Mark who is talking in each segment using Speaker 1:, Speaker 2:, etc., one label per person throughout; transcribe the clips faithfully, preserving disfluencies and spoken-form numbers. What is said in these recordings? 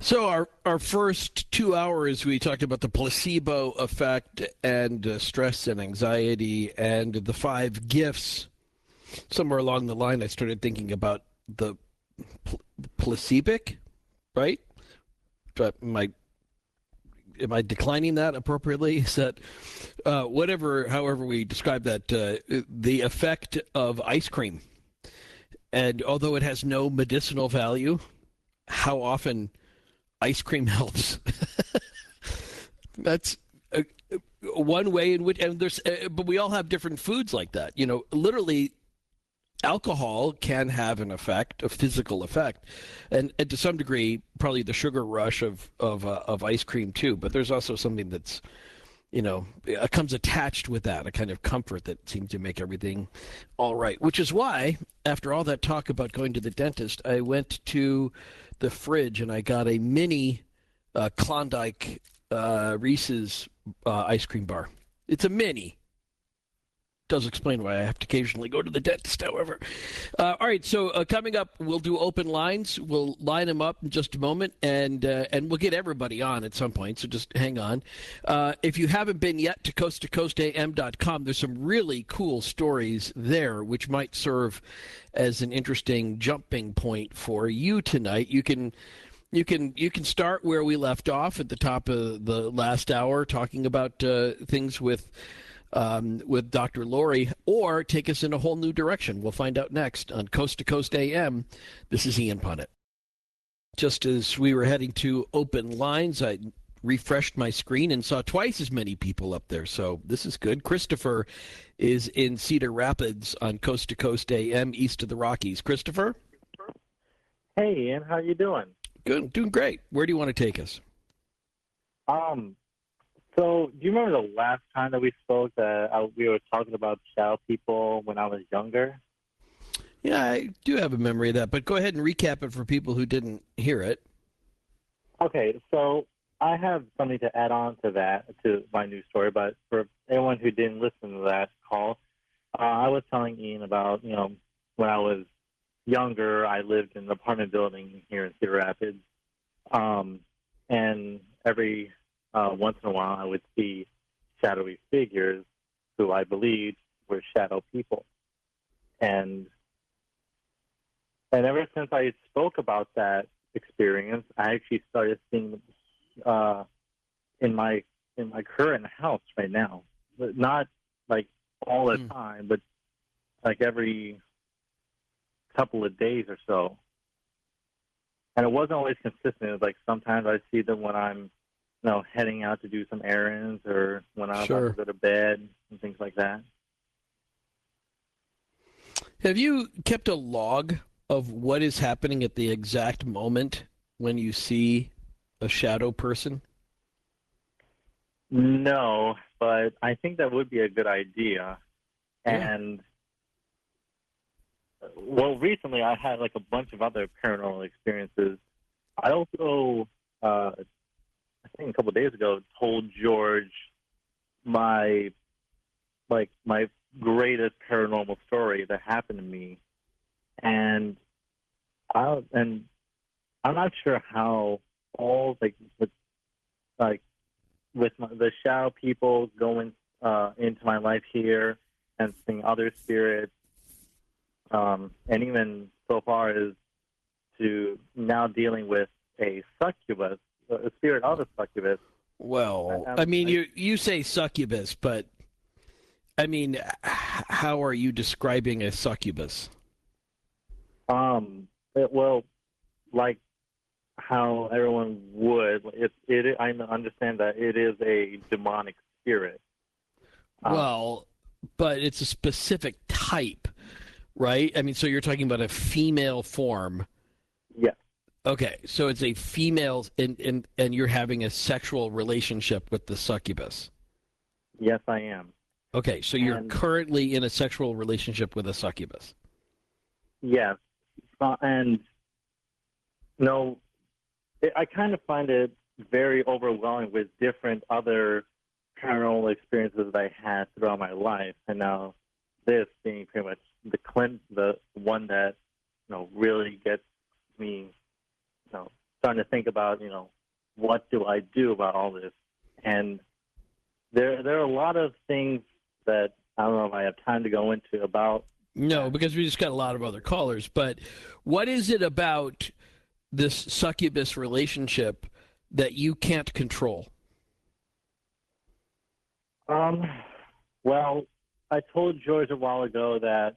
Speaker 1: So our our first two hours, we talked about the placebo effect and uh, stress and anxiety and the five gifts. Somewhere along the line, I started thinking about the pl- placebic, right? But am I am I declining that appropriately? Is that uh, whatever, however we describe that, uh, the effect of ice cream? And although it has no medicinal value, how often ice cream helps? That's uh, one way in which, and there's, uh, but we all have different foods like that. You know, literally, alcohol can have an effect, a physical effect, and, and to some degree, probably the sugar rush of of uh, of ice cream too. But there's also something that's, you know, uh, comes attached with that, a kind of comfort that seems to make everything all right. Which is why, after all that talk about going to the dentist, I went to the fridge and I got a mini uh, Klondike uh, Reese's uh, ice cream bar. It's a mini. Does explain why I have to occasionally go to the dentist, however. Uh, all right, so uh, coming up, we'll do open lines. We'll line them up in just a moment, and uh, and we'll get everybody on at some point, so just hang on. Uh, if you haven't been yet to coast to coast a m dot com, there's some really cool stories there, which might serve as an interesting jumping point for you tonight. You can you can you can start where we left off at the top of the last hour, talking about uh, things with um, with Doctor Lori, or take us in a whole new direction. We'll find out next on Coast to Coast A M. This is Ian Punnett. Just as we were heading to open lines, I refreshed my screen and saw twice as many people up there. So this is good. Christopher is in Cedar Rapids on Coast to Coast A M, east of the Rockies. Christopher?
Speaker 2: Hey, Ian, how you doing?
Speaker 1: Good, doing great. Where do you want to take us?
Speaker 2: Um, so do you remember the last time that we spoke that uh, we were talking about shadow people when I was younger?
Speaker 1: Yeah, I do have a memory of that, but go ahead and recap it for people who didn't hear it.
Speaker 2: Okay, so I have something to add on to that, to my new story, but for anyone who didn't listen to that call, uh, I was telling Ian about, you know, when I was younger, I lived in an apartment building here in Cedar Rapids. Um, and every uh, once in a while, I would see shadowy figures who I believed were shadow people. And and ever since I spoke about that experience, I actually started seeing uh, in my in my current house right now, but not like all the
Speaker 1: Mm.
Speaker 2: time, but like every couple of days or so. And it wasn't always consistent. It was like sometimes I see them when I'm, you know, heading out to do some errands or when I'm about
Speaker 1: Sure.
Speaker 2: to go to bed and things like that.
Speaker 1: Have you kept a log of what is happening at the exact moment when you see a shadow person?
Speaker 2: No, but I think that would be a good idea.
Speaker 1: Yeah.
Speaker 2: And well, recently I had like a bunch of other paranormal experiences. I also, uh, I think a couple of days ago, told George my like my greatest paranormal story that happened to me, and I and I'm not sure how all like with like with my, the shadow people going uh, into my life here and seeing other spirits, um, and even so far as to now dealing with a succubus, a spirit of a succubus.
Speaker 1: Well,
Speaker 2: I,
Speaker 1: I
Speaker 2: um,
Speaker 1: mean,
Speaker 2: I,
Speaker 1: you you say succubus, but I mean, h- how are you describing a succubus?
Speaker 2: um, it, well, like how everyone would. It, it, I understand that it is a demonic spirit. Um,
Speaker 1: Well, but it's a specific type, right? I mean, so you're talking about a female form.
Speaker 2: yes,
Speaker 1: Okay, so it's a female, and and and you're having a sexual relationship with the succubus.
Speaker 2: yes, I am.
Speaker 1: Okay, so you're
Speaker 2: And
Speaker 1: currently in a sexual relationship with a succubus.
Speaker 2: yes, uh, and no, it, I kind of find it very overwhelming with different other paranormal experiences that I had throughout my life, and now this being pretty much the clin- the one that you know really gets me, you know, starting to think about, you know, what do I do about all this? And there there are a lot of things that I don't know if I have time to go into about.
Speaker 1: No, because we just got a lot of other callers. But what is it about this succubus relationship that you can't control?
Speaker 2: Um, well, I told George a while ago that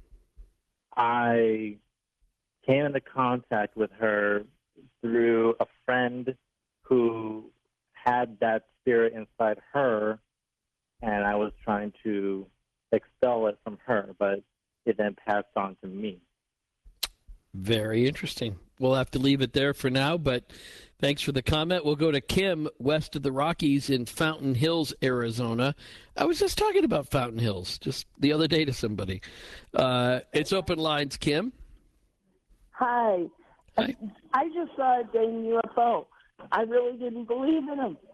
Speaker 2: I came into contact with her through a friend who had that spirit inside her, and I was trying to expel it from her, but it then passed on to me.
Speaker 1: Very interesting. We'll have to leave it there for now, but thanks for the comment. We'll go to Kim, west of the Rockies in Fountain Hills, Arizona. I was just talking about Fountain Hills just the other day to somebody. Uh, it's open lines, Kim.
Speaker 3: Hi.
Speaker 1: Hi.
Speaker 3: I just saw a dang U F O. I really didn't believe in them.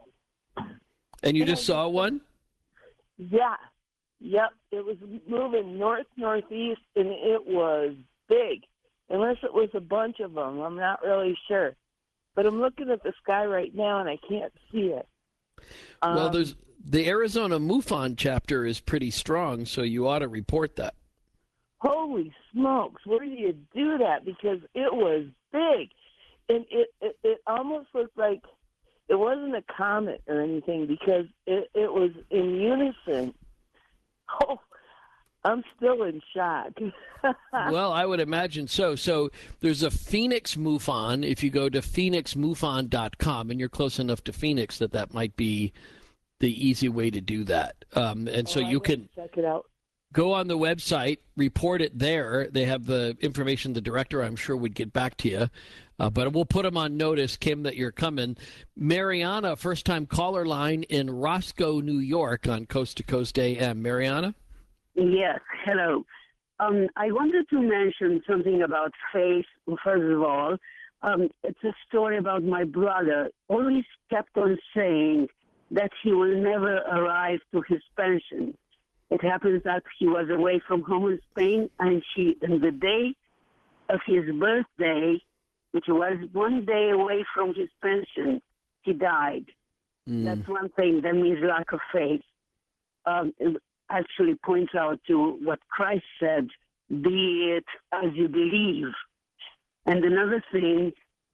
Speaker 1: And you just saw one?
Speaker 3: Yeah. Yep. It was moving north northeast, and it was big. Unless it was a bunch of them, I'm not really sure. But I'm looking at the sky right now, and I can't see it. Um,
Speaker 1: Well, there's the Arizona MUFON chapter is pretty strong, so you ought to report that.
Speaker 3: Holy smokes! Where do you do that? Because it was big, and it it, it almost looked like it wasn't a comet or anything because it, it was in unison. Oh, I'm still in shock.
Speaker 1: Well, I would imagine so. So there's a Phoenix MUFON. If you go to phoenix mufon dot com, and you're close enough to Phoenix that that might be the easy way to do that. Um, and so
Speaker 3: Oh, I
Speaker 1: you
Speaker 3: will
Speaker 1: can
Speaker 3: check it out.
Speaker 1: go on the website, report it there. They have the information the director, I'm sure, would get back to you. Uh, but we'll put them on notice, Kim, that you're coming. Mariana, first-time caller line in Roscoe, New York on Coast to Coast A M. Mariana?
Speaker 4: Yes, hello. Um, I wanted to mention something about faith, first of all. Um, it's a story about my brother. Always kept on saying that he will never arrive to his pension. It happens that he was away from home in Spain, and she, in the day of his birthday, which was one day away from his pension, he died.
Speaker 1: Mm.
Speaker 4: That's one thing. That means lack of faith. Um, it actually points out to what Christ said, be it as you believe. And another thing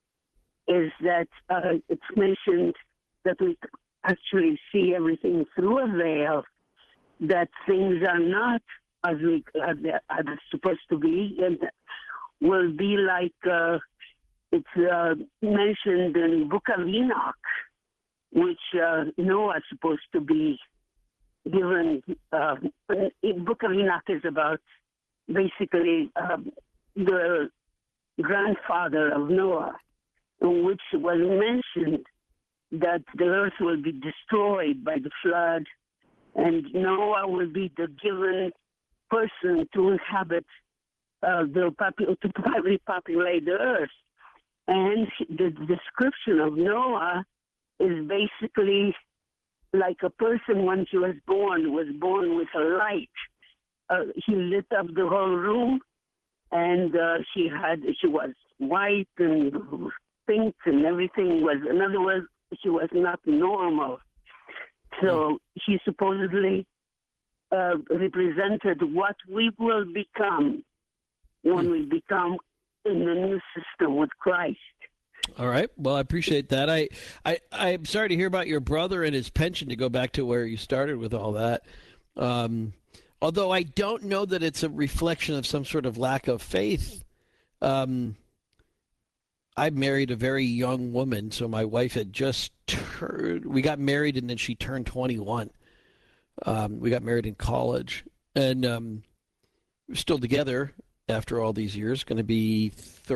Speaker 4: is that uh, it's mentioned that we actually see everything through a veil, that things are not as we as they're, as they're supposed to be, and will be like uh, it's uh, mentioned in the Book of Enoch, which uh, Noah is supposed to be given. Uh, the Book of Enoch is about basically um, the grandfather of Noah, in which was mentioned that the earth will be destroyed by the flood, and Noah will be the given person to inhabit uh, the popu- to repopulate the earth. And the description of Noah is basically like a person when he was born, was born with a light. Uh, he lit up the whole room, and uh, she had she was white and pink, and everything was. In other words, she was not normal. So he supposedly uh, represented what we will become when we become in the new system with Christ.
Speaker 1: All right. Well, I appreciate that. I, I, I'm sorry to hear about your brother and his pension, to go back to where you started with all that. Um, although I don't know that it's a reflection of some sort of lack of faith. Um, I married a very young woman, so my wife had just turned, we got married and then she turned twenty-one. Um, we got married in college, and um, we're still together after all these years, going to be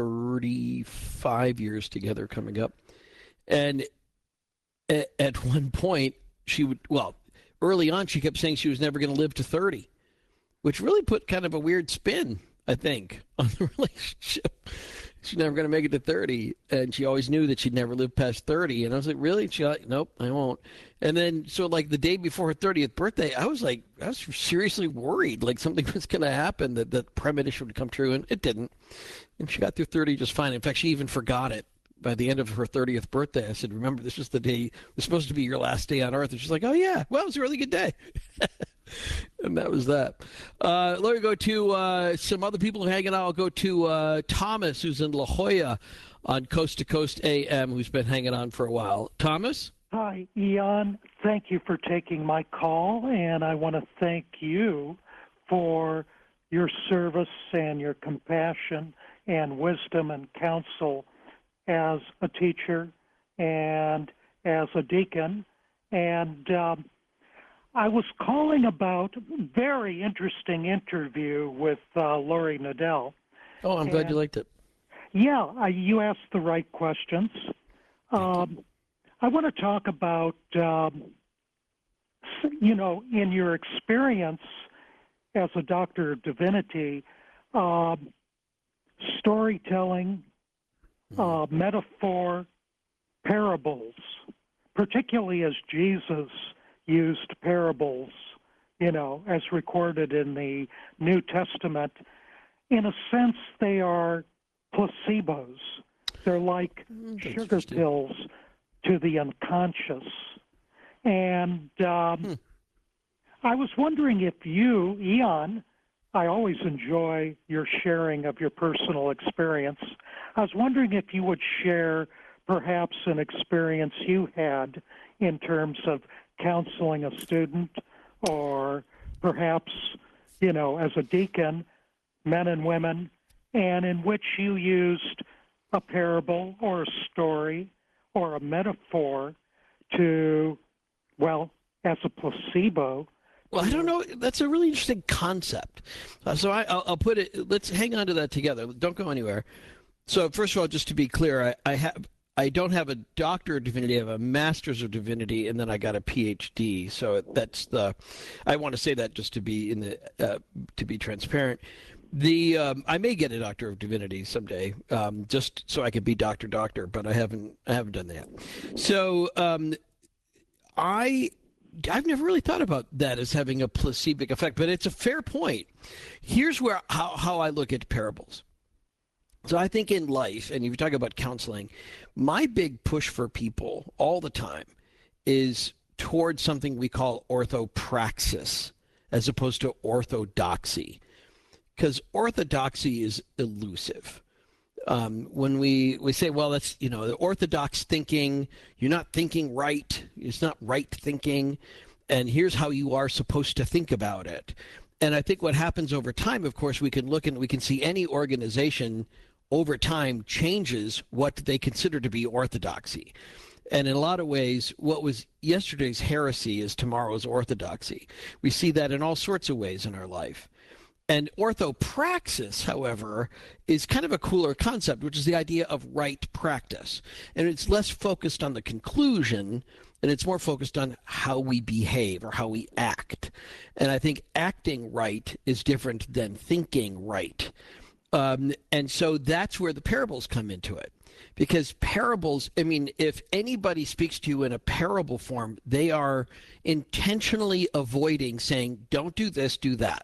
Speaker 1: thirty-five years together coming up. And at, at one point, she would, well, early on, she kept saying she was never going to live to thirty, which really put kind of a weird spin, I think, on the relationship. She's never going to make it to thirty, and she always knew that she'd never live past thirty. And I was like, really? She's like, nope, I won't. And then, so like the day before her thirtieth birthday, I was like, I was seriously worried, like something was going to happen, that that premonition would come true, and it didn't. And she got through thirty just fine. In fact, she even forgot it by the end of her thirtieth birthday, I said, remember, this was the day, it was supposed to be your last day on earth. And she's like, oh, yeah, well, it was a really good day. And that was that. Uh, let me go to uh, some other people hanging out. I'll go to uh, Thomas, who's in La Jolla on Coast to Coast A M, who's been hanging on for a while. Thomas?
Speaker 5: Hi, Ian. Thank you for taking my call, and I want to thank you for your service and your compassion and wisdom and counsel as a teacher and as a deacon. And um, I was calling about a very interesting interview with uh, Lori Nadell.
Speaker 1: Oh, I'm glad
Speaker 5: and,
Speaker 1: you liked it.
Speaker 5: Yeah, I, you asked the right questions. Um, I want to talk about, um, you know, in your experience as a doctor of divinity, um, storytelling, uh, metaphor, parables, particularly as Jesus used parables, you know, as recorded in the New Testament. In a sense, they are placebos. They're like
Speaker 1: Mm, that's
Speaker 5: sugar
Speaker 1: interesting.
Speaker 5: pills to the unconscious. And um,
Speaker 1: Hmm.
Speaker 5: I was wondering if you, Eon, I always enjoy your sharing of your personal experience. I was wondering if you would share perhaps an experience you had in terms of counseling a student, or perhaps, you know, as a deacon, men and women, and in which you used a parable or a story or a metaphor to, well, as a placebo.
Speaker 1: Well, I don't know. That's a really interesting concept. Uh, so I, I'll, I'll put it. Let's hang on to that together. Don't go anywhere. So first of all, just to be clear, I, I have I don't have a doctor of divinity. I have a master's of divinity, and then I got a P H D. So that's the. I want to say that just to be in the uh, to be transparent. The um, I may get a doctor of divinity someday, um, just so I could be doctor doctor, but I haven't I haven't done that. So um, I. I've never really thought about that as having a placebo effect, but it's a fair point. Here's where how, how I look at parables. So I think in life, and if you talk about counseling, my big push for people all the time is towards something we call orthopraxis as opposed to orthodoxy, because orthodoxy is elusive. Um, when we, we say, well, that's, you know, the orthodox thinking, you're not thinking right, it's not right thinking, and here's how you are supposed to think about it. And I think what happens over time, of course, we can look and we can see any organization over time changes what they consider to be orthodoxy. And in a lot of ways, what was yesterday's heresy is tomorrow's orthodoxy. We see that in all sorts of ways in our life. And orthopraxis, however, is kind of a cooler concept, which is the idea of right practice. And it's less focused on the conclusion, and it's more focused on how we behave or how we act. And I think acting right is different than thinking right. Um, and so that's where the parables come into it. Because parables, I mean, if anybody speaks to you in a parable form, they are intentionally avoiding saying, don't do this, do that.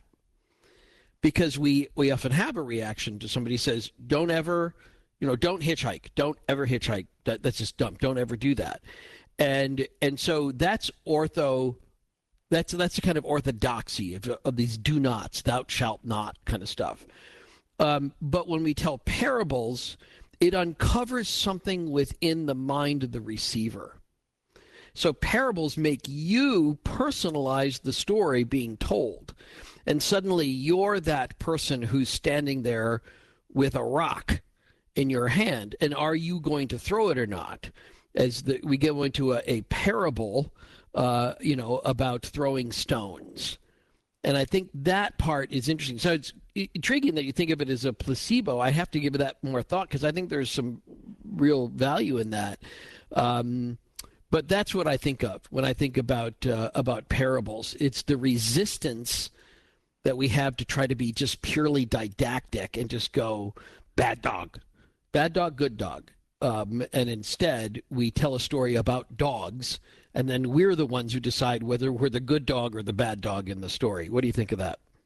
Speaker 1: Because we, we often have a reaction to somebody says, don't ever, you know, don't hitchhike. Don't ever hitchhike. That, that's just dumb. Don't ever do that. And and so that's ortho, that's that's the kind of orthodoxy of, of these do nots, thou shalt not kind of stuff. Um, but when we tell parables, it uncovers something within the mind of the receiver. So parables make you personalize the story being told. And suddenly you're that person who's standing there with a rock in your hand. And are you going to throw it or not? As the, we go into a, a parable, uh, you know, about throwing stones. And I think that part is interesting. So it's intriguing that you think of it as a placebo. I have to give it that more thought because I think there's some real value in that. Um, but that's what I think of when I think about uh, about parables. It's the resistance that we have to try to be just purely didactic and just go bad dog, bad dog, good dog. Um, and instead, we tell a story about dogs, and then we're the ones who decide whether we're the good dog or the bad dog in the story. What do you think of that?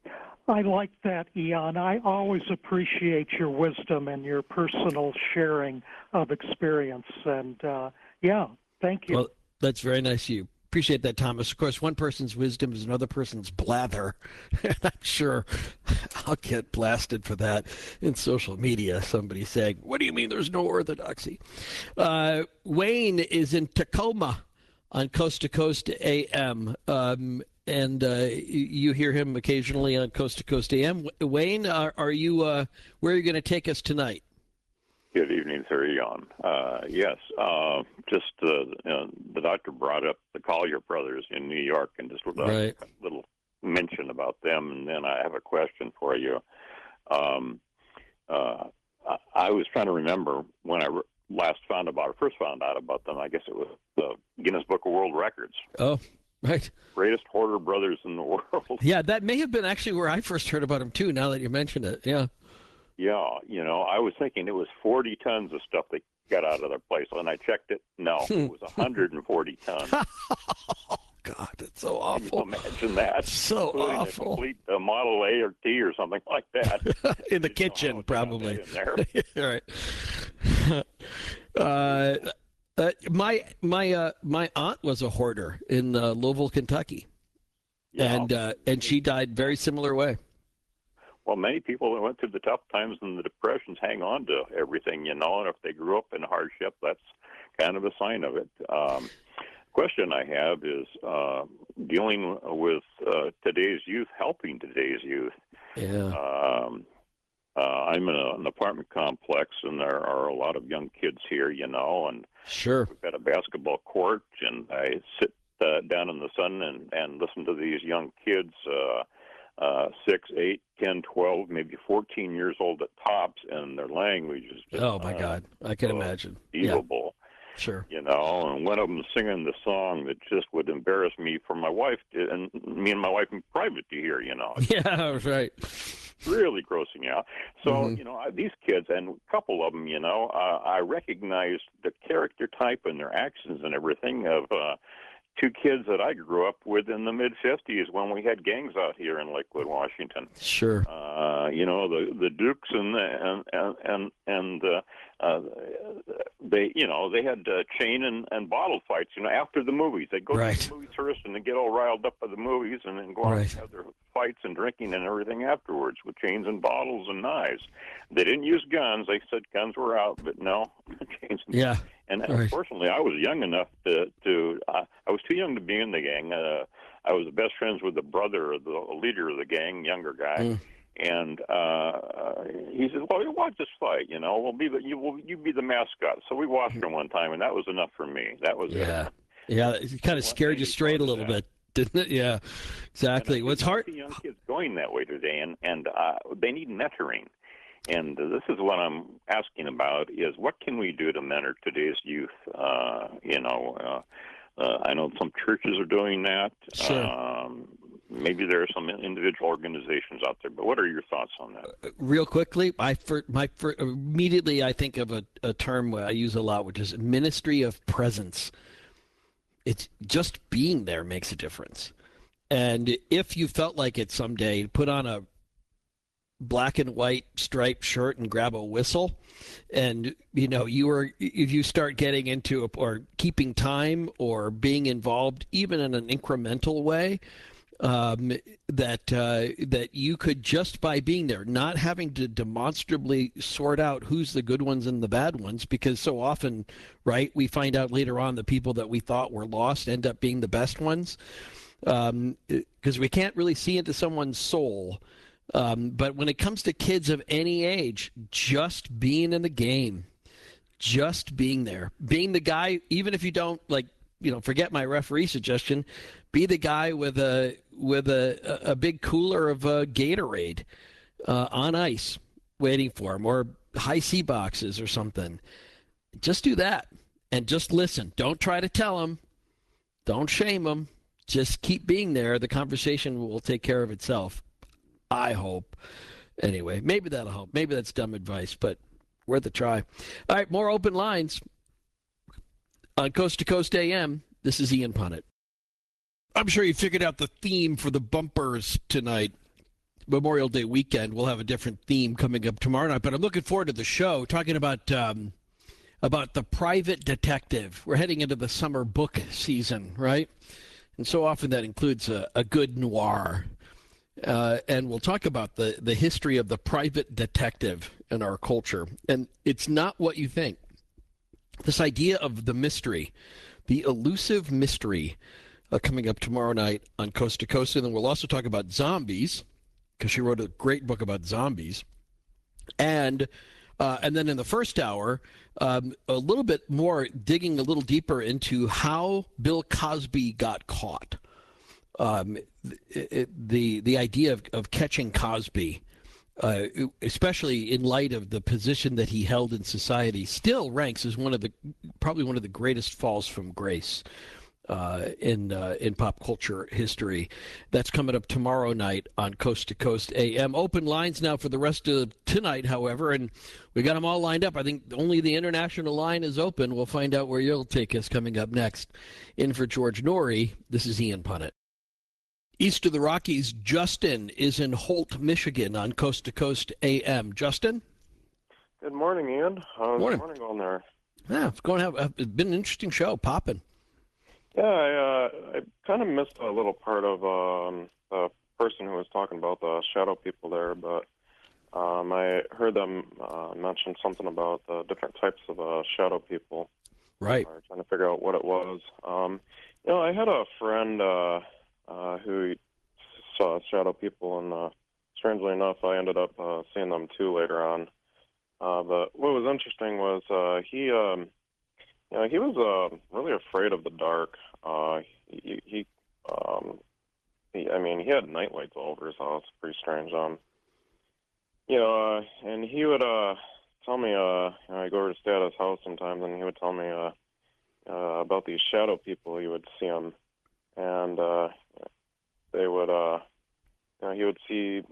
Speaker 5: I like that, Eon. I always appreciate your wisdom and your personal sharing of experience. And, uh, yeah, thank you.
Speaker 1: Well, that's very nice of you. Appreciate that, Thomas. Of course, one person's wisdom is another person's blather. I'm sure I'll get blasted for that in social media. Somebody saying, what do you mean there's no orthodoxy? Uh, Wayne is in Tacoma on Coast to Coast A M. Um, and uh, you hear him occasionally on Coast to Coast A M. Wayne, are, are you, uh, where are you going to take us tonight?
Speaker 6: Good evening, sir, Eon. Uh, yes, uh, just uh, you know, the doctor brought up the Collier brothers in New York, and just a
Speaker 1: Right.
Speaker 6: little mention about them, and then I have a question for you. Um, uh, I, I was trying to remember when I re- last found about, or first found out about them. I guess it was the Guinness Book of World Records.
Speaker 1: Oh, right.
Speaker 6: Greatest hoarder brothers in the world.
Speaker 1: Yeah, that may have been actually where I first heard about them, too, now that you mentioned it. Yeah.
Speaker 6: Yeah, you know, I was thinking it was forty tons of stuff they got out of their place. When I checked it, no, it was one hundred forty tons.
Speaker 1: Oh, God, that's so awful.
Speaker 6: Can you imagine that?
Speaker 1: So
Speaker 6: Including
Speaker 1: awful.
Speaker 6: A complete uh, Model A or T or something like that.
Speaker 1: In the
Speaker 6: Didn't know how
Speaker 1: kitchen,
Speaker 6: they got
Speaker 1: probably.
Speaker 6: that in there.
Speaker 1: All right. Uh, uh, my my uh, my aunt was a hoarder in uh, Louisville, Kentucky,
Speaker 6: Yeah.
Speaker 1: and uh, and she died very similar way.
Speaker 6: Well, many people that went through the tough times and the depressions hang on to everything, you know, and if they grew up in hardship, that's kind of a sign of it. Um, question I have is uh, dealing with uh, today's youth, helping today's youth.
Speaker 1: Yeah.
Speaker 6: Um, uh, I'm in a, an apartment complex, and there are a lot of young kids here, you know, and
Speaker 1: Sure.
Speaker 6: we've got a basketball court, and I sit uh, down in the sun and, and listen to these young kids, uh, uh, six, eight, ten, twelve, maybe fourteen years old at tops, and their language is just
Speaker 1: Oh my
Speaker 6: uh,
Speaker 1: God, I can
Speaker 6: uh,
Speaker 1: imagine. Yeah.
Speaker 6: unbelievable.
Speaker 1: Sure.
Speaker 6: You know, and one of them singing the song that just would embarrass me for my wife to, and me and my wife in private to hear, you know.
Speaker 1: Yeah. Right.
Speaker 6: Really grossing out. So,
Speaker 1: Mhm.
Speaker 6: you know, I- these kids, and a couple of them, you know, uh, I recognized the character type and their actions and everything of uh, two kids that I grew up with in the mid fifties when we had gangs out here in Lakewood, Washington.
Speaker 1: Sure.
Speaker 6: Uh, you know, the the Dukes and the, and and and, and uh, uh, they, you know, they had uh, chain and, and bottle fights. You know, after the movies, they go
Speaker 1: Right.
Speaker 6: to the movies first and they get all riled up by the movies, and then go out
Speaker 1: Right.
Speaker 6: and have their fights and drinking and everything afterwards with chains and bottles and knives. They didn't use guns. They said guns were out, but no, chains. And
Speaker 1: Yeah.
Speaker 6: and
Speaker 1: Right.
Speaker 6: unfortunately, I was young enough to, to uh, I was too young to be in the gang. Uh, I was best friends with the brother of the leader of the gang, younger guy.
Speaker 1: Mm.
Speaker 6: And uh, he said, "Well, you watch this fight. You know, we'll be the you will you be the mascot." So we watched him one time, and that was enough for me. That was
Speaker 1: Yeah.
Speaker 6: it.
Speaker 1: Yeah. It kind of scared you straight a little bit, didn't it? Yeah. Exactly.
Speaker 6: And I
Speaker 1: What's
Speaker 6: think
Speaker 1: hard?
Speaker 6: I see young kids going that way today, and and uh, they need mentoring. And this is what I'm asking about: is what can we do to mentor today's youth? Uh, you know, uh, uh, I know some churches are doing that.
Speaker 1: Sure.
Speaker 6: Um, maybe there are some individual organizations out there. But what are your thoughts on that?
Speaker 1: Real quickly, I for, my for, immediately I think of a, a term I use a lot, which is ministry of presence. It's just being there makes a difference. And if you felt like it someday, put on a black and white striped shirt and grab a whistle, and you know you are if you start getting into a, or keeping time or being involved even in an incremental way, um, that uh, that you could just by being there, not having to demonstrably sort out who's the good ones and the bad ones, because so often, right, we find out later on the people that we thought were lost end up being the best ones, because um, we can't really see into someone's soul. Um, but when it comes to kids of any age, just being in the game, just being there, being the guy, even if you don't like, you know, forget my referee suggestion, be the guy with a with a a big cooler of uh, Gatorade uh, on ice waiting for him, or high C boxes or something. Just do that and just listen. Don't try to tell him. Don't shame him. Just keep being there. The conversation will take care of itself. I hope. Anyway, maybe that'll help. Maybe that's dumb advice, but worth a try. All right, more open lines on Coast to Coast A M. This is Ian Punnett. I'm sure you figured out the theme for the bumpers tonight. Memorial Day weekend. We'll have a different theme coming up tomorrow night, but I'm looking forward to the show, talking about um, about the private detective. We're heading into the summer book season, right? And so often that includes a, a good noir. Uh, and we'll talk about the, the history of the private detective in our culture. And it's not what you think. This idea of the mystery, the elusive mystery, uh, coming up tomorrow night on Coast to Coast. And then we'll also talk about zombies, because she wrote a great book about zombies. And uh, and then in the first hour, um, a little bit more, digging a little deeper into how Bill Cosby got caught. Um, it, the the idea of, of catching Cosby, uh, especially in light of the position that he held in society, still ranks as one of the probably one of the greatest falls from grace uh, in uh, in pop culture history. That's coming up tomorrow night on Coast to Coast A M. Open lines now for the rest of tonight, however, and we got them all lined up. I think only the international line is open. We'll find out where you'll take us coming up next. In for George Norrie, this is Ian Punnett. East of the Rockies, Justin is in Holt, Michigan on Coast to Coast A M. Justin?
Speaker 7: Good morning, Ian. How's
Speaker 1: Morning.
Speaker 7: the morning going there?
Speaker 1: Yeah, it's going to have uh, it's been an interesting show, popping.
Speaker 7: Yeah, I, uh, I kind of missed a little part of um, the person who was talking about the shadow people there, but um, I heard them uh, mention something about the different types of uh, shadow people.
Speaker 1: Right.
Speaker 7: I was trying to figure out what it was. Um, you know, I had a friend uh, uh, who saw shadow people, and uh, strangely enough, I ended up uh, seeing them too later on. Uh, but what was interesting was uh, he, um, you know, he was uh, really afraid of the dark. Uh, he, he, um, he, I mean, he had night lights all over his house. Pretty strange. Um, you know, uh, and he would uh, tell me, uh, you know, I go over to stay at his house sometimes, and he would tell me uh, uh, about these shadow people. He would see them, and uh, they would, uh, you know, he would see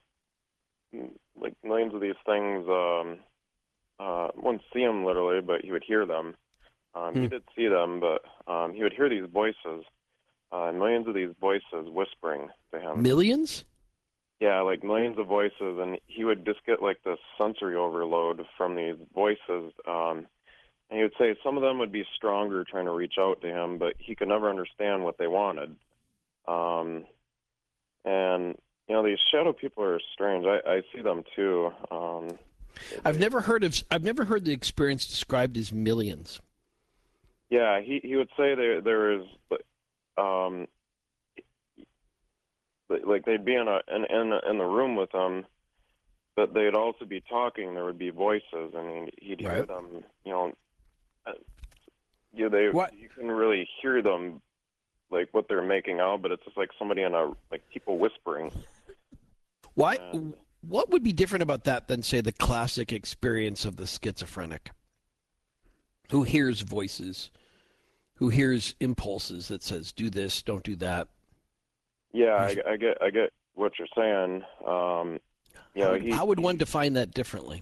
Speaker 7: like millions of these things. Um, uh, wouldn't see them literally, but he would hear them. Um,
Speaker 1: Hmm.
Speaker 7: He did see them, but um, he would hear these voices, uh, millions of these voices whispering to him.
Speaker 1: Millions?
Speaker 7: Yeah, like millions of voices, and he would just get like this sensory overload from these voices. Um, and he would say some of them would be stronger trying to reach out to him, but he could never understand what they wanted. Um, and, you know, these shadow people are strange. I, I see them too. Um,
Speaker 1: I've never heard of. I've never heard the experience described as millions.
Speaker 7: Yeah, he, he would say there there is, um, like they'd be in a in in, in the room with them, but they'd also be talking. There would be voices, and he'd hear
Speaker 1: Right.
Speaker 7: them. You know, uh, you know, they
Speaker 1: What?
Speaker 7: you can really hear them, like what they're making out, but it's just like somebody in a like people whispering.
Speaker 1: Why?
Speaker 7: And-
Speaker 1: What would be different about that than, say, the classic experience of the schizophrenic, who hears voices, who hears impulses that says, "Do this, don't do that."
Speaker 7: Yeah, I, I get I get what you're saying. Um, you
Speaker 1: how,
Speaker 7: know,
Speaker 1: would,
Speaker 7: he,
Speaker 1: how would one define that differently?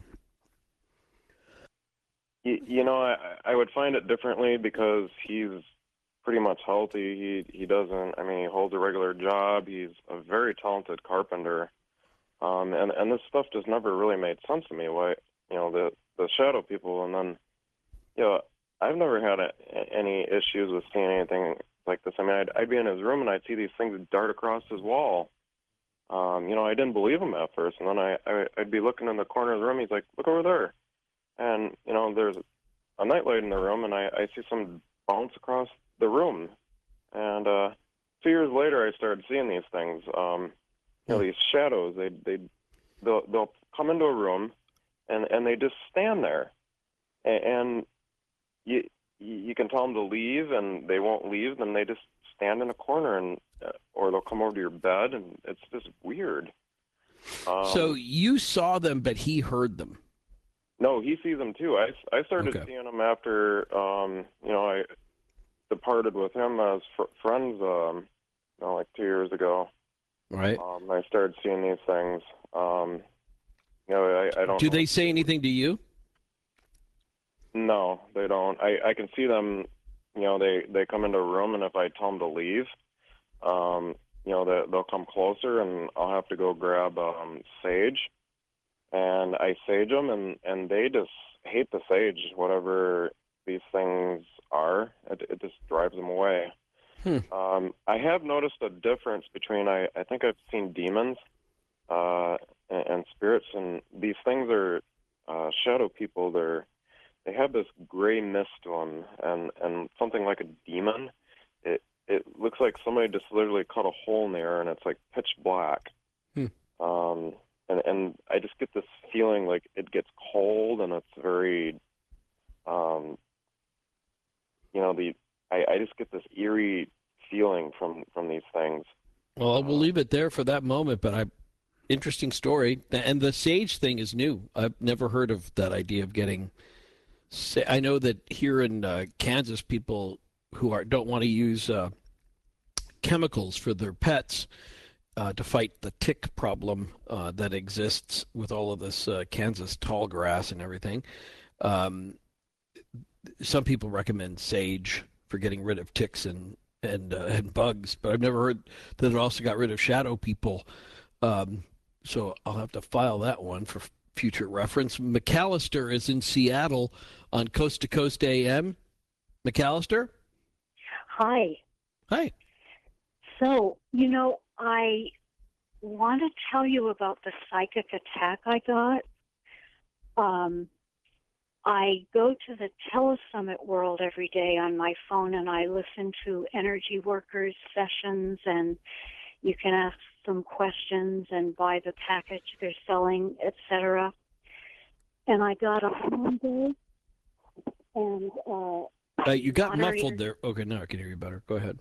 Speaker 7: You, you know, I, I would find it differently because he's pretty much healthy. He he doesn't. I mean, he holds a regular job. He's a very talented carpenter, um, and and this stuff just never really made sense to me. Why, you know, the the shadow people, and then, you know, I've never had a, any issues with seeing anything like this. I mean, I'd, I'd be in his room and I'd see these things dart across his wall. Um, you know, I didn't believe him at first, and then I, I I'd be looking in the corner of the room. He's like, "Look over there." And, you know, there's a nightlight in the room, and I, I see some bounce across the room. And uh, two years later, I started seeing these things. Um, you know, these shadows. They they they'll, they'll come into a room, and, and they just stand there. And, and you you can tell them to leave, and they won't leave. Then they just stand in a corner, and uh, or they'll come over to your bed, and it's just weird. Um,
Speaker 1: So you saw them, but he heard them.
Speaker 7: No, he sees them too. I, I started
Speaker 1: Okay.
Speaker 7: seeing them after, um, you know, I departed with him as fr- friends, um, you know, like two years ago.
Speaker 1: Right.
Speaker 7: Um, I started seeing these things. Um, you know, I, I don't.
Speaker 1: Do
Speaker 7: know.
Speaker 1: they say anything to you?
Speaker 7: No, they don't. I, I can see them. You know, they, they come into a room, and if I tell them to leave, um, you know, they, they'll come closer, and I'll have to go grab um, sage, and I sage them, and, and they just hate the sage, whatever these things are. It, it just drives them away.
Speaker 1: Hmm.
Speaker 7: Um, I have noticed a difference between, I, I think I've seen demons uh, and, and spirits, and these things are uh, shadow people. They're they have this gray mist to them, and, and something like a demon. It it looks like somebody just literally cut a hole in the air, and it's like pitch black.
Speaker 1: Hmm.
Speaker 7: Um, and and I just get this feeling like it gets cold, and it's very, um, you know, the I, I just get this eerie feeling from, from these things.
Speaker 1: Well, we'll leave it there for that moment, but I, interesting story. And the sage thing is new. I've never heard of that idea of getting. I know that here in uh, Kansas, people who are don't want to use uh, chemicals for their pets uh, to fight the tick problem uh, that exists with all of this uh, Kansas tall grass and everything. Um, some people recommend sage for getting rid of ticks and and uh, and bugs, but I've never heard that it also got rid of shadow people. Um, so I'll have to file that one for future reference. McAllister is in Seattle on Coast to Coast A M. McAllister?
Speaker 8: Hi.
Speaker 1: Hi.
Speaker 8: So, you know, I want to tell you about the psychic attack I got. Um, I go to the Telesummit World every day on my phone, and I listen to energy workers sessions, and you can ask them questions and buy the package they're selling, et cetera. And I got a one day, and uh,
Speaker 1: Uh, you got
Speaker 8: moderator-
Speaker 1: muffled there. Okay, now I can hear you better. Go ahead.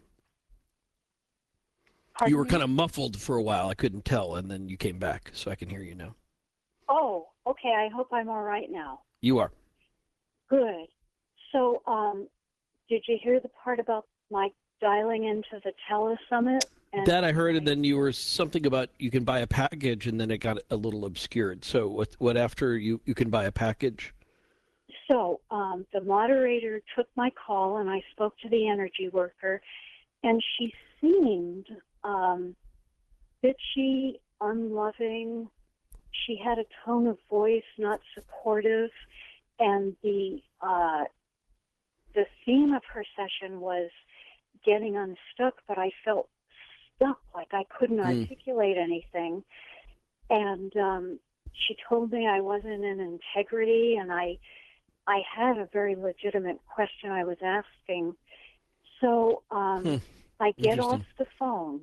Speaker 8: Pardon
Speaker 1: You were
Speaker 8: me?
Speaker 1: kind of muffled for a while. I couldn't tell, and then you came back, so I can hear you now.
Speaker 8: Oh, okay. I hope I'm all right now.
Speaker 1: You are.
Speaker 8: Good. So, um, did you hear the part about my dialing into the Telesummit? And
Speaker 1: That I heard, and then you were something about you can buy a package, and then it got a little obscured. So what? What after you you can buy a package?
Speaker 8: So um, the moderator took my call, and I spoke to the energy worker, and she seemed um, bitchy, unloving. She had a tone of voice not supportive, and the uh, the theme of her session was getting unstuck, but I felt stuck, like I couldn't
Speaker 1: Mm.
Speaker 8: articulate anything. And um, she told me I wasn't in integrity, and I I had a very legitimate question I was asking. So um,
Speaker 1: Hmm.
Speaker 8: I get off
Speaker 1: Interesting.
Speaker 8: the phone.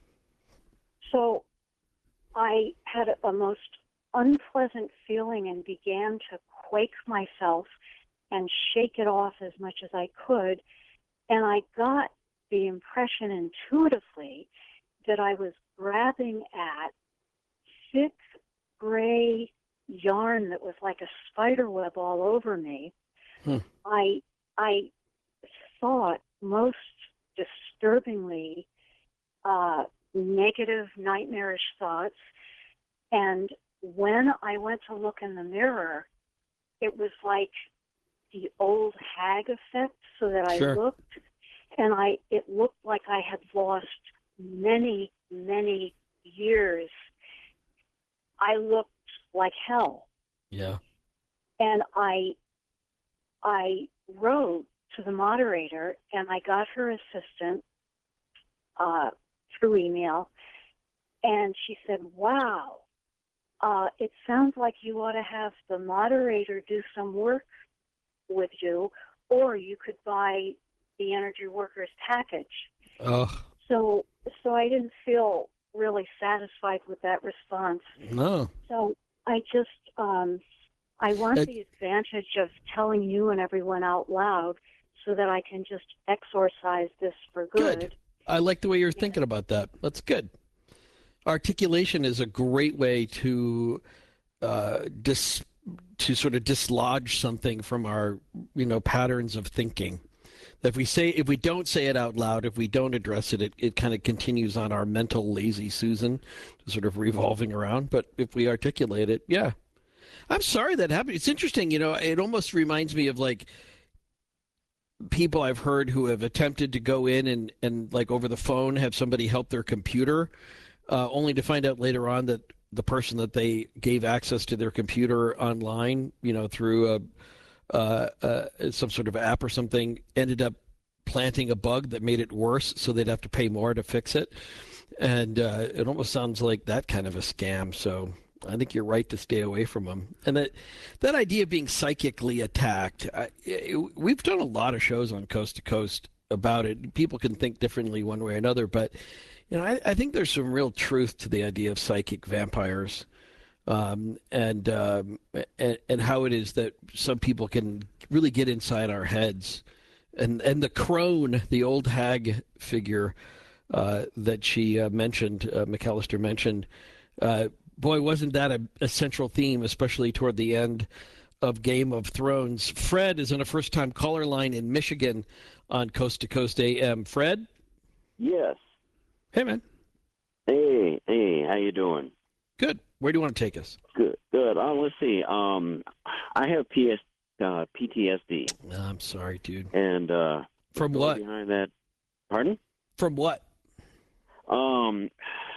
Speaker 8: So I had a, a most unpleasant feeling and began to quake myself and shake it off as much as I could. And I got the impression intuitively that I was grabbing at thick gray yarn that was like a spider web all over me.
Speaker 1: Hmm.
Speaker 8: I I thought most disturbingly uh, negative, nightmarish thoughts. And when I went to look in the mirror, it was like the old hag effect, so that I
Speaker 1: Sure.
Speaker 8: looked, and I it looked like I had lost many, many years. I looked like hell.
Speaker 1: Yeah.
Speaker 8: And I I wrote to the moderator, and I got her assistant uh, through email, and she said, wow, uh, it sounds like you ought to have the moderator do some work with you, or you could buy the energy workers package.
Speaker 1: Oh
Speaker 8: So, so I didn't feel really satisfied with that response.
Speaker 1: no.
Speaker 8: So I just, um, I want
Speaker 1: Uh,
Speaker 8: the advantage of telling you and everyone out loud so that I can just exorcise this for good.
Speaker 1: Good. I like the way you're thinking about that. That's good. Articulation is a great way to uh, dis to sort of dislodge something from our, you know, patterns of thinking. If we say, if we don't say it out loud, if we don't address it, it, it kind of continues on our mental lazy Susan, sort of revolving around. But if we articulate it, yeah. I'm sorry that happened. It's interesting, you know, it almost reminds me of like, people I've heard who have attempted to go in and, and like over the phone have somebody help their computer, uh, only to find out later on that the person that they gave access to their computer online, you know, through a, uh, uh, some sort of app or something, ended up planting a bug that made it worse, so they'd have to pay more to fix it. And uh, it almost sounds like that kind of a scam. So I think you're right to stay away from them. And that that idea of being psychically attacked, I, it, we've done a lot of shows on Coast to Coast about it. People can think differently one way or another, but you know, I, I think there's some real truth to the idea of psychic vampires, um, and, um, and and how it is that some people can really get inside our heads. And and the crone, the old hag figure uh, that she uh, mentioned, uh, McAllister mentioned, uh, boy, wasn't that a, a central theme, especially toward the end of Game of Thrones. Fred is on a first-time caller line in Michigan on Coast to Coast A M. Fred?
Speaker 9: Yes.
Speaker 1: Hey, man.
Speaker 9: Hey, hey, how you doing?
Speaker 1: Good. Where do you want to take us?
Speaker 9: Good, good. Uh, let's see. Um, I have P S, uh, P T S D.
Speaker 1: Oh, I'm sorry, dude.
Speaker 9: And uh,
Speaker 1: from what?
Speaker 9: Behind that, pardon?
Speaker 1: From what?
Speaker 9: Um,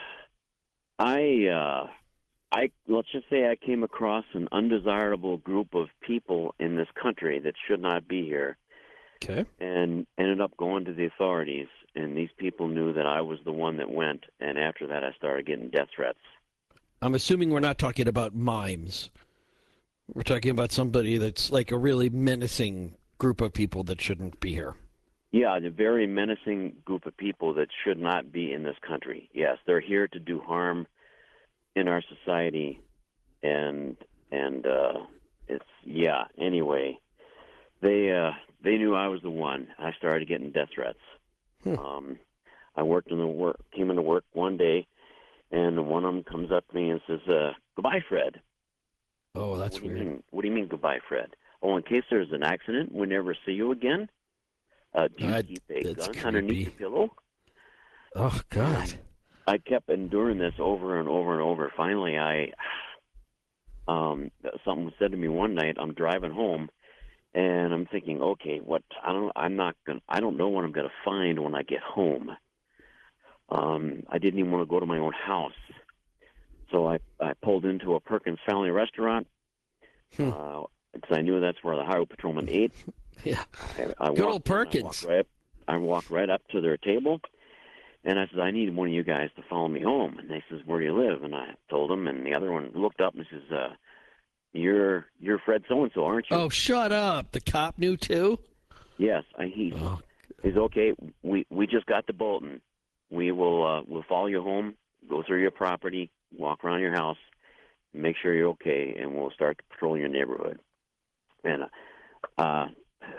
Speaker 9: I, uh, I let's just say I came across an undesirable group of people in this country that should not be here.
Speaker 1: Okay.
Speaker 9: And ended up going to the authorities, and these people knew that I was the one that went. And after that, I started getting death threats.
Speaker 1: I'm assuming we're not talking about mimes. We're talking about somebody that's like a really menacing group of people that shouldn't be here.
Speaker 9: Yeah, a very menacing group of people that should not be in this country. Yes, they're here to do harm in our society, and and uh, it's yeah. Anyway, they uh, they knew I was the one. I started getting death threats. Hmm. Um, I worked in the work, came into work one day, and one of them comes up to me and says, uh, "Goodbye, Fred."
Speaker 1: Oh, that's
Speaker 9: what do
Speaker 1: weird.
Speaker 9: You mean, what do you mean, goodbye, Fred? Oh, in case there's an accident, we never see you again. Uh, do you
Speaker 1: uh,
Speaker 9: keep a gun
Speaker 1: creepy.
Speaker 9: underneath your pillow?
Speaker 1: Oh, God.
Speaker 9: I kept enduring this over and over and over. Finally, I um, something was said to me one night. I'm driving home, and I'm thinking, okay, what? I don't. I'm not gonna. I don't know what I'm gonna find when I get home. Um, I didn't even want to go to my own house, so I I pulled into a Perkins Family Restaurant
Speaker 1: hmm.
Speaker 9: uh, because I knew that's where the highway patrolman ate.
Speaker 1: Yeah,
Speaker 9: I, I
Speaker 1: good
Speaker 9: walked,
Speaker 1: old Perkins.
Speaker 9: I walked, right up, I walked right up to their table, and I said, I need one of you guys to follow me home. And they says, where do you live? And I told them, and the other one looked up and says, uh, you're you're Fred so-and-so, aren't you?
Speaker 1: Oh, shut up. The cop knew, too?
Speaker 9: Yes. I, he,
Speaker 1: oh.
Speaker 9: He's okay. We we just got to Bolton. We will uh, we'll follow you home, go through your property, walk around your house, make sure you're okay, and we'll start patrolling your neighborhood. And, uh,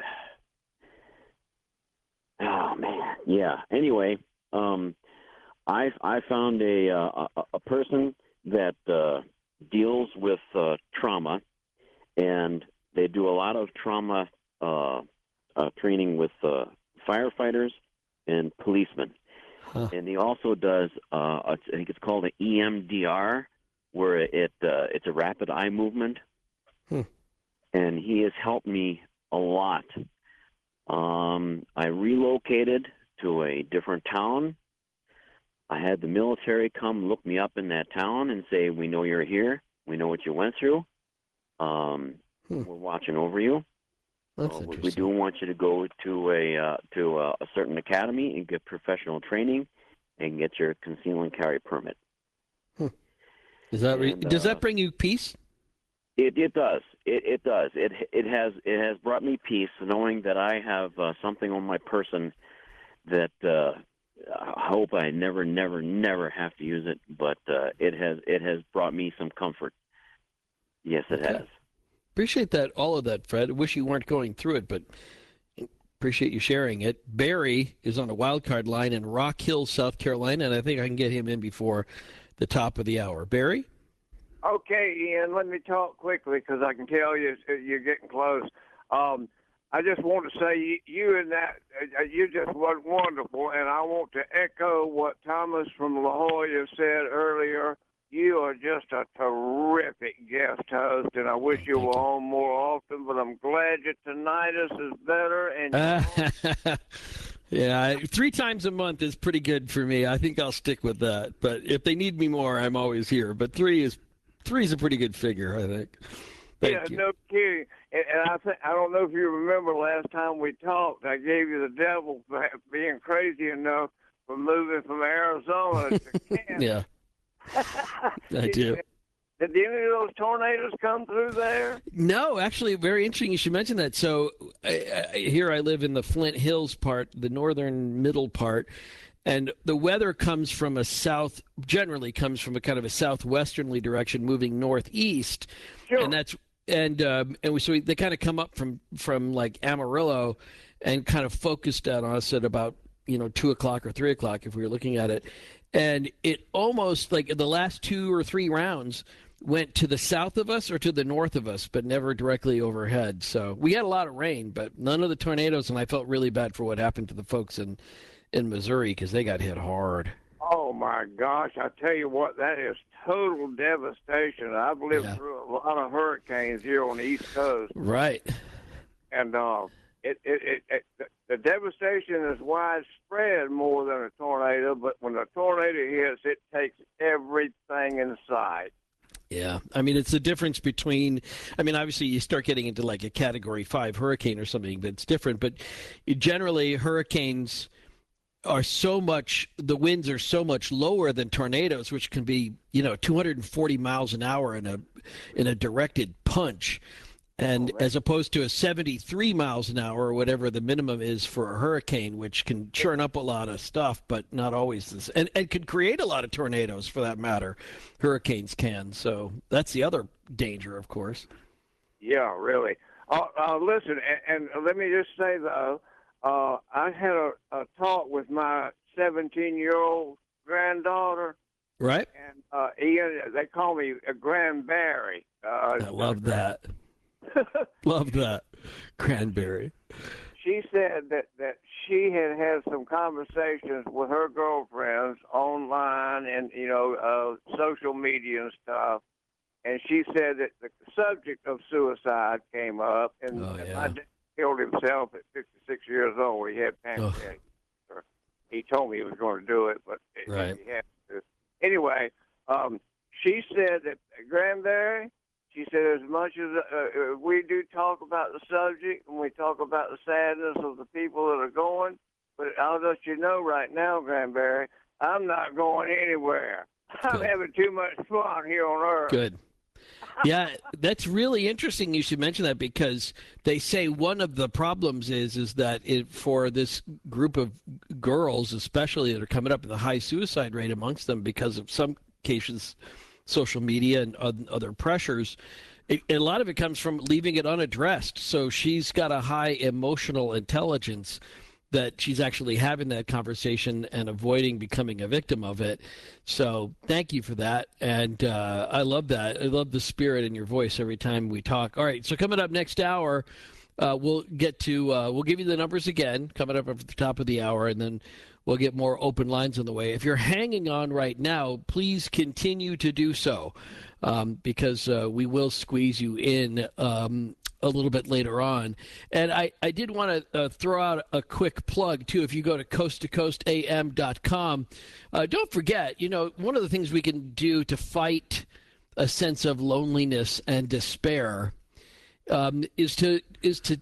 Speaker 9: oh, man. Yeah. Anyway, um, I I found a uh, a, a person that uh, deals with uh, trauma, and they do a lot of trauma uh, uh, training with uh, firefighters and policemen. Huh. And he also does, uh, I think it's called an E M D R, where it uh, it's a rapid eye movement. Hmm. And he has helped me a lot. Um, I relocated to a different town. I had the military come look me up in that town and say, we know you're here. We know what you went through. Um, hmm. We're watching over you.
Speaker 1: That's
Speaker 9: uh,
Speaker 1: interesting.
Speaker 9: We do want you to go to a uh, to a, a certain academy and get professional training and get your conceal and carry permit.
Speaker 1: Hmm. Is that re-
Speaker 9: and,
Speaker 1: does
Speaker 9: uh,
Speaker 1: that bring you peace?
Speaker 9: It it does. It it does. It it has it has brought me peace knowing that I have uh, something on my person that uh, I hope I never never never have to use it, but uh, it has it has brought me some comfort. Yes, it
Speaker 1: okay.
Speaker 9: has.
Speaker 1: Appreciate that, all of that, Fred. I wish you weren't going through it, but appreciate you sharing it. Barry is on a wild card line in Rock Hill, South Carolina, and I think I can get him in before the top of the hour. Barry?
Speaker 10: Okay, Ian, let me talk quickly because I can tell you you're getting close. Um, I just want to say you, you and that, uh, you just were wonderful, and I want to echo what Thomas from La Jolla said earlier you are just a terrific guest host, and I wish you were on more often. But I'm glad your tinnitus is better. And
Speaker 1: Uh, yeah, I- three times a month is pretty good for me. I think I'll stick with that. But if they need me more, I'm always here. But three is three is a pretty good figure, I think. Thank
Speaker 10: yeah,
Speaker 1: you.
Speaker 10: no kidding. And, and I think I don't know if you remember last time we talked. I gave you the devil for ha- being crazy enough for moving from Arizona to Kansas.
Speaker 1: Yeah, I do.
Speaker 10: Did any of those tornadoes come through there?
Speaker 1: No, actually, very interesting. You should mention that. So I, I, here I live in the Flint Hills part, the northern middle part, and the weather comes from a south. Generally, comes from a kind of a southwesternly direction, moving northeast,
Speaker 10: Sure.
Speaker 1: and that's and um, and we, so we, they kind of come up from from like Amarillo, and kind of focused on us at about you know two o'clock or three o'clock if we were looking at it, and it almost like the last two or three rounds went to the south of us or to the north of us, but never directly overhead. So we had a lot of rain, but none of the tornadoes, and I felt really bad for what happened to the folks in, in Missouri because they got hit hard.
Speaker 10: Oh, my gosh. I tell you what, that is total devastation. I've lived
Speaker 1: Yeah.
Speaker 10: through a lot of hurricanes here on the East Coast.
Speaker 1: Right.
Speaker 10: And uh, it, it, it, it, the- the devastation is widespread more than a tornado, but when a tornado hits, it takes everything in sight.
Speaker 1: Yeah. I mean, it's the difference between, I mean, obviously you start getting into like a category five hurricane or something that's different, but generally hurricanes are so much, the winds are so much lower than tornadoes, which can be, you know, two hundred forty miles an hour in a, in a directed punch. And as opposed to a seventy-three miles an hour or whatever the minimum is for a hurricane, which can churn up a lot of stuff, but not always this, and, and could create a lot of tornadoes for that matter. Hurricanes can. So that's the other danger, of course.
Speaker 10: Yeah, really. Uh, uh, listen, and, and let me just say, though, uh, I had a, a talk with my seventeen-year-old granddaughter.
Speaker 1: Right.
Speaker 10: And uh, Ian, they call me a Granberry. Uh,
Speaker 1: I love that. Love that. Cranberry.
Speaker 10: She said that, that she had had some conversations with her girlfriends online and, you know, uh, social media and stuff. And she said that the subject of suicide came up. And,
Speaker 1: Oh,
Speaker 10: and
Speaker 1: yeah.
Speaker 10: my dad killed himself at fifty-six years old. He had pancreatic cancer. He told me he was going to do it, but it,
Speaker 1: Right.
Speaker 10: he had to. Anyway, um, she said that Granberry, she said, as much as uh, we do talk about the subject and we talk about the sadness of the people that are going, but I'll let you know right now, Granberry, I'm not going anywhere. I'm
Speaker 1: Good.
Speaker 10: having too much fun here on Earth.
Speaker 1: Good. Yeah, that's really interesting. You should mention that because they say one of the problems is is that it, for this group of girls, especially that are coming up in the high suicide rate amongst them because of some cases, social media and oth- other pressures. It, a lot of it comes from leaving it unaddressed. So she's got a high emotional intelligence that she's actually having that conversation and avoiding becoming a victim of it. So thank you for that. And uh, I love that. I love the spirit in your voice every time we talk. All right. So coming up next hour, uh, we'll get to, uh, we'll give you the numbers again coming up at the top of the hour, and then we'll get more open lines on the way. If you're hanging on right now, please continue to do so um, because uh, we will squeeze you in um, a little bit later on. And I, I did want to uh, throw out a quick plug, too. If you go to coast to coast a m dot com, uh, don't forget, you know, one of the things we can do to fight a sense of loneliness and despair um, is to is to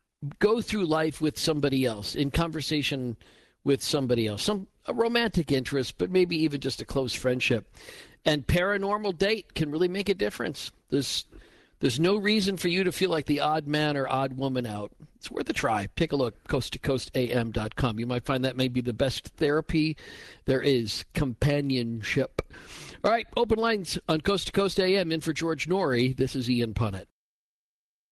Speaker 1: go through life with somebody else, in conversation with somebody else, some a romantic interest, but maybe even just a close friendship. And paranormal date can really make a difference. There's There's no reason for you to feel like the odd man or odd woman out. It's worth a try. Take a look, coast to coast a m dot com. You might find that may be the best therapy there is, companionship. All right, open lines on Coast to Coast A M. In for George Norrie, this is Ian Punnett.